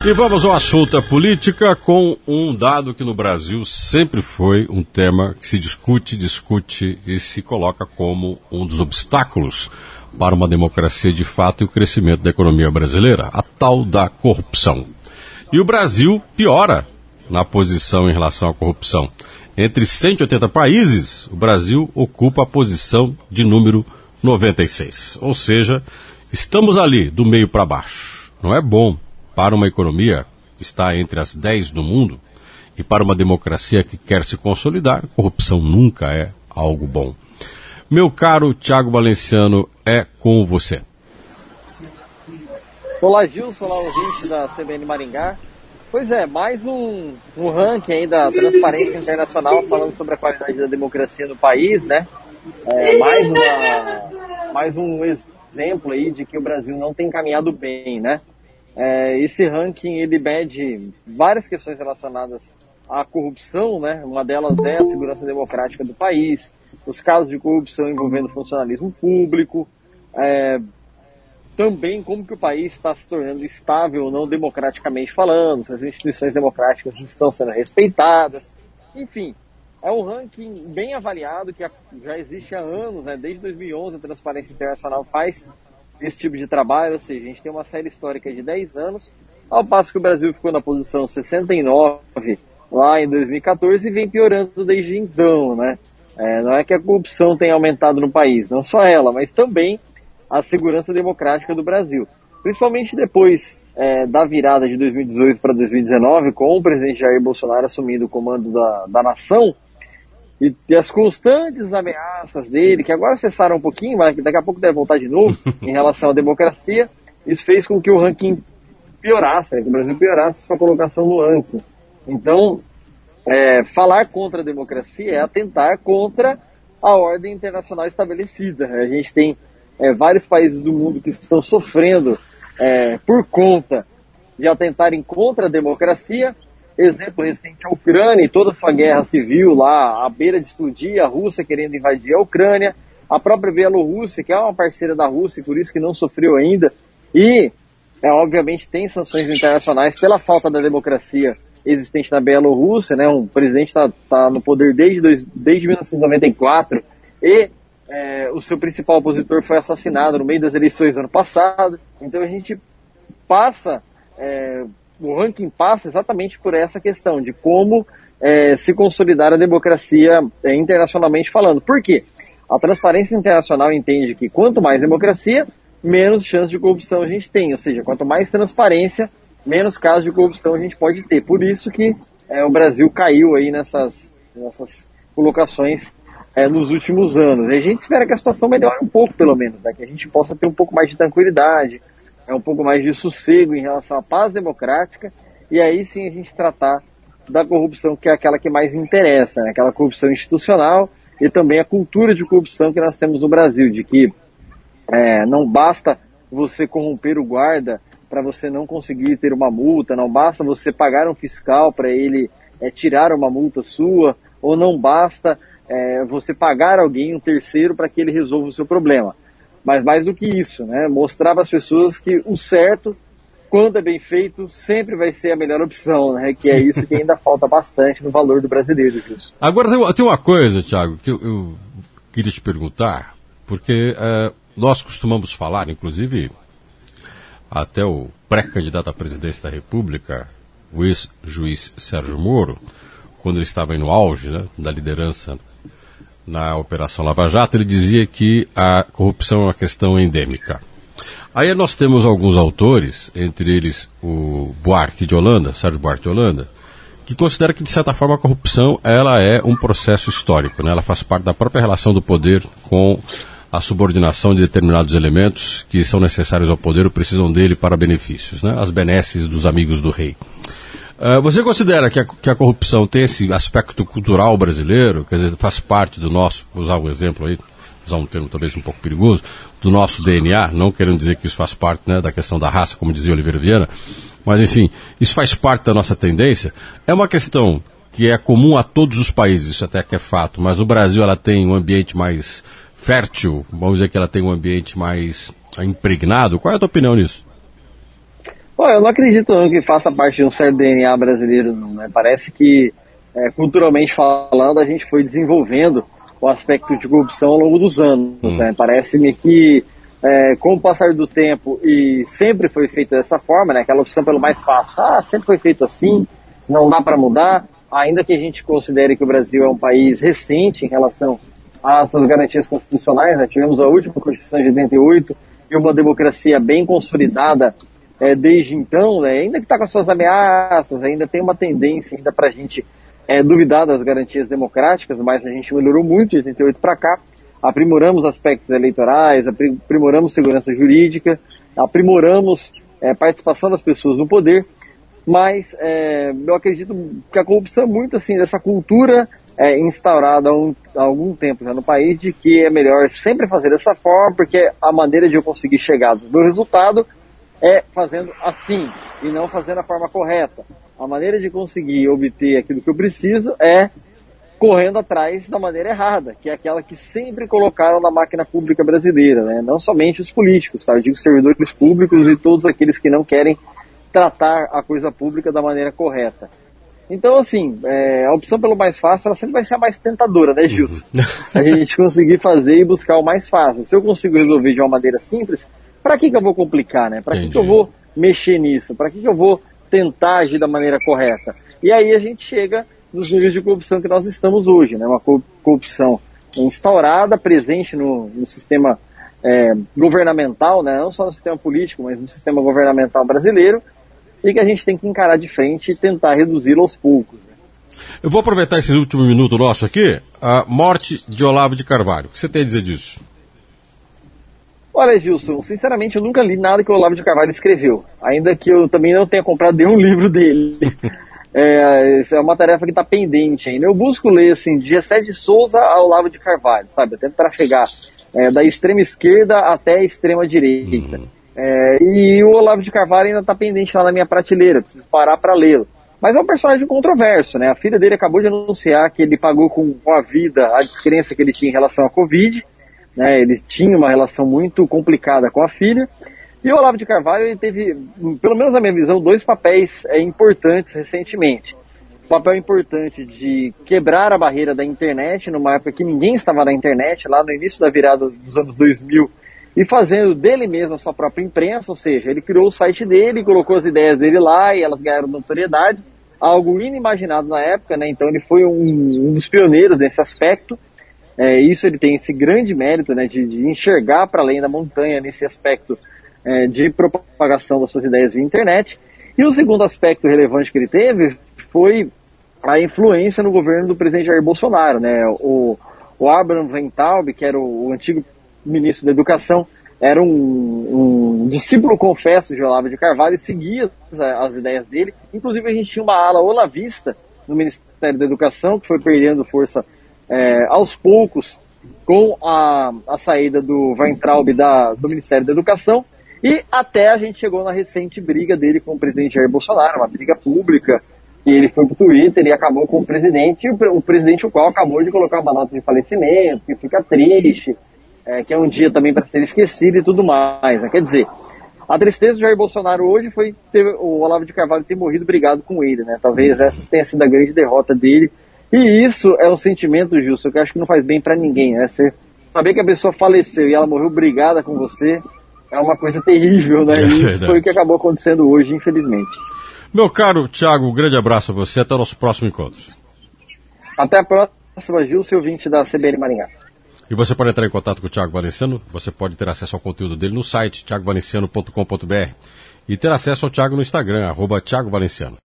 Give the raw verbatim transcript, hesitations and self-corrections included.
E vamos ao assunto da política com um dado que no Brasil sempre foi um tema que se discute, discute e se coloca como um dos obstáculos para uma democracia de fato e o crescimento da economia brasileira, a tal da corrupção. E o Brasil piora na posição em relação à corrupção. Entre cento e oitenta países, o Brasil ocupa a posição de número noventa e seis. Ou seja, estamos ali do meio para baixo. Não é bom para uma economia que está entre as dez do mundo e para uma democracia que quer se consolidar, corrupção nunca é algo bom. Meu caro Tiago Valenciano, é com você. Olá, Gilson, olá, ouvinte da C B N Maringá. Pois é, mais um, um ranking aí da Transparência Internacional falando sobre a qualidade da democracia no país, né? É, mais, uma, mais um exemplo aí de que o Brasil não tem caminhado bem, né? É, esse ranking, ele mede várias questões relacionadas à corrupção, né? Uma delas é a segurança democrática do país, os casos de corrupção envolvendo funcionalismo público, é, também como que o país está se tornando estável ou não democraticamente falando, se as instituições democráticas estão sendo respeitadas, enfim. É um ranking bem avaliado que já existe há anos, né? Desde dois mil e onze a Transparência Internacional faz esse tipo de trabalho, ou seja, a gente tem uma série histórica de dez anos, ao passo que o Brasil ficou na posição sessenta e nove lá em dois mil e quatorze e vem piorando desde então, né? É, não é que a corrupção tenha aumentado no país, não só ela, mas também a segurança democrática do Brasil. Principalmente depois é, da virada de dois mil e dezoito para dois mil e dezenove, com o presidente Jair Bolsonaro assumindo o comando da, da nação, e, e as constantes ameaças dele, que agora cessaram um pouquinho, mas daqui a pouco deve voltar de novo, em relação à democracia, isso fez com que o ranking piorasse, né, que o Brasil piorasse sua colocação no ranking. Então, é, falar contra a democracia é atentar contra a ordem internacional estabelecida. A gente tem é, vários países do mundo que estão sofrendo é, por conta de atentarem contra a democracia. Exemplo recente, a Ucrânia e toda a sua guerra civil lá, à beira de explodir, a Rússia querendo invadir a Ucrânia, a própria Bielorrússia, que é uma parceira da Rússia e por isso que não sofreu ainda, e, é, obviamente, tem sanções internacionais pela falta da democracia existente na Bielorrússia, né? Um presidente está tá no poder desde, dois, desde mil novecentos e noventa e quatro e é, o seu principal opositor foi assassinado no meio das eleições do ano passado, então a gente passa... É, o ranking passa exatamente por essa questão de como é, se consolidar a democracia é, internacionalmente falando. Por quê? A Transparência Internacional entende que quanto mais democracia, menos chance de corrupção a gente tem. Ou seja, quanto mais transparência, menos casos de corrupção a gente pode ter. Por isso que é, o Brasil caiu aí nessas, nessas colocações é, nos últimos anos. E a gente espera que a situação melhore um pouco, pelo menos, né? Que a gente possa ter um pouco mais de tranquilidade, é um pouco mais de sossego em relação à paz democrática, e aí sim a gente tratar da corrupção, que é aquela que mais interessa, né? Aquela corrupção institucional e também a cultura de corrupção que nós temos no Brasil, de que é, não basta você corromper o guarda para você não conseguir ter uma multa, não basta você pagar um fiscal para ele é, tirar uma multa sua, ou não basta é, você pagar alguém, um terceiro, para que ele resolva o seu problema. Mas mais do que isso, né? Mostrar para as pessoas que o certo, quando é bem feito, sempre vai ser a melhor opção, né? Que é isso que ainda falta bastante no valor do brasileiro, Gilson. Agora tem, tem uma coisa, Tiago, que eu, eu queria te perguntar, porque é, nós costumamos falar, inclusive, até o pré-candidato à presidência da República, o ex-juiz Sérgio Moro, quando ele estava aí no auge, né, da liderança na Operação Lava Jato, ele dizia que a corrupção é uma questão endêmica. Aí nós temos alguns autores, entre eles o Buarque de Holanda, Sérgio Buarque de Holanda, que considera que, de certa forma, a corrupção ela é um processo histórico, né? Ela faz parte da própria relação do poder com a subordinação de determinados elementos que são necessários ao poder ou precisam dele para benefícios, né? As benesses dos amigos do rei. Uh, você considera que a, que a corrupção tem esse aspecto cultural brasileiro, quer dizer, faz parte do nosso, vou usar um exemplo aí, usar um termo talvez um pouco perigoso, do nosso D N A, não querendo dizer que isso faz parte, né, da questão da raça, como dizia Oliveira Viana, mas enfim, isso faz parte da nossa tendência. É uma questão que é comum a todos os países, isso até que é fato, mas no Brasil ela tem um ambiente mais fértil, vamos dizer que ela tem um ambiente mais impregnado. Qual é a tua opinião nisso? Bom, eu não acredito não que faça parte de um certo D N A brasileiro, não, né? Parece que, é, culturalmente falando, a gente foi desenvolvendo o aspecto de corrupção ao longo dos anos, hum. né? Parece-me que, é, com o passar do tempo, e sempre foi feito dessa forma, né? Aquela opção pelo mais fácil. Ah, sempre foi feito assim, não dá para mudar, ainda que a gente considere que o Brasil é um país recente em relação às suas garantias constitucionais, né? Tivemos a última Constituição de oitenta e oito e uma democracia bem consolidada É, desde então, né, ainda que está com as suas ameaças, ainda tem uma tendência ainda para a gente é, duvidar das garantias democráticas, mas a gente melhorou muito de oitenta e oito para cá, aprimoramos aspectos eleitorais, aprimoramos segurança jurídica, aprimoramos é, participação das pessoas no poder, mas é, eu acredito que a corrupção é muito assim, dessa cultura é, instaurada há, um, há algum tempo já no país, de que é melhor sempre fazer dessa forma, porque a maneira de eu conseguir chegar do meu resultado é fazendo assim, e não fazendo a forma correta. A maneira de conseguir obter aquilo que eu preciso é correndo atrás da maneira errada, que é aquela que sempre colocaram na máquina pública brasileira, né? Não somente os políticos, tá? Eu digo servidores públicos e todos aqueles que não querem tratar a coisa pública da maneira correta. Então, assim, é, a opção pelo mais fácil, ela sempre vai ser a mais tentadora, né, Gilson? A gente conseguir fazer e buscar o mais fácil. Se eu consigo resolver de uma maneira simples, para que que eu vou complicar, né? Para que que eu vou mexer nisso? Para que que eu vou tentar agir da maneira correta? E aí a gente chega nos níveis de corrupção que nós estamos hoje, né? Uma corrupção instaurada, presente no, no sistema é, governamental, né? Não só no sistema político, mas no sistema governamental brasileiro, e que a gente tem que encarar de frente e tentar reduzi-lo aos poucos. Né? Eu vou aproveitar esses últimos minutos nossos aqui, a morte de Olavo de Carvalho. O que você tem a dizer disso? Olha, Gilson, sinceramente eu nunca li nada que o Olavo de Carvalho escreveu, ainda que eu também não tenha comprado nenhum livro dele. É, isso é uma tarefa que está pendente ainda. Eu busco ler, assim, de Gessé de Souza a Olavo de Carvalho, sabe? Até trafegar é, da extrema esquerda até a extrema direita. Uhum. É, e o Olavo de Carvalho ainda está pendente lá na minha prateleira, preciso parar para lê-lo. Mas é um personagem controverso, né? A filha dele acabou de anunciar que ele pagou com a vida a descrença que ele tinha em relação à Covid. Né, ele tinha uma relação muito complicada com a filha, e o Olavo de Carvalho ele teve, pelo menos na minha visão, dois papéis é, importantes recentemente. O papel importante de quebrar a barreira da internet, numa época que ninguém estava na internet, lá no início da virada dos anos dois mil, e fazendo dele mesmo a sua própria imprensa, ou seja, ele criou o site dele, colocou as ideias dele lá, e elas ganharam notoriedade, algo inimaginado na época, né? Então ele foi um, um dos pioneiros nesse aspecto. É, isso ele tem esse grande mérito, né, de, de enxergar para além da montanha nesse aspecto é, de propagação das suas ideias via internet. E o segundo aspecto relevante que ele teve foi a influência no governo do presidente Jair Bolsonaro. Né? O, o Abraham Weintraub, que era o, o antigo ministro da Educação, era um, um discípulo confesso de Olavo de Carvalho e seguia as, as ideias dele. Inclusive a gente tinha uma ala olavista no Ministério da Educação, que foi perdendo força É, aos poucos com a, a saída do Weintraub da, do Ministério da Educação, e até a gente chegou na recente briga dele com o presidente Jair Bolsonaro, uma briga pública, e ele foi pro Twitter e acabou com o presidente, e o, o presidente o qual acabou de colocar uma nota de falecimento, que fica triste, é, que é um dia também para ser esquecido e tudo mais, né? Quer dizer, a tristeza do Jair Bolsonaro hoje foi ter o Olavo de Carvalho ter morrido brigado com ele, né? Talvez essa tenha sido a grande derrota dele. E isso é um sentimento, Gilson, que eu acho que não faz bem pra ninguém, né? Você saber que a pessoa faleceu e ela morreu brigada com você é uma coisa terrível, né? E isso foi o que acabou acontecendo hoje, infelizmente. Meu caro Thiago, um grande abraço a você, até o nosso próximo encontro. Até a próxima, Gilson, ouvinte da C B N Maringá. E você pode entrar em contato com o Thiago Valenciano, você pode ter acesso ao conteúdo dele no site thiago valenciano ponto com ponto b r e ter acesso ao Thiago no Instagram, arroba Thiago Valenciano.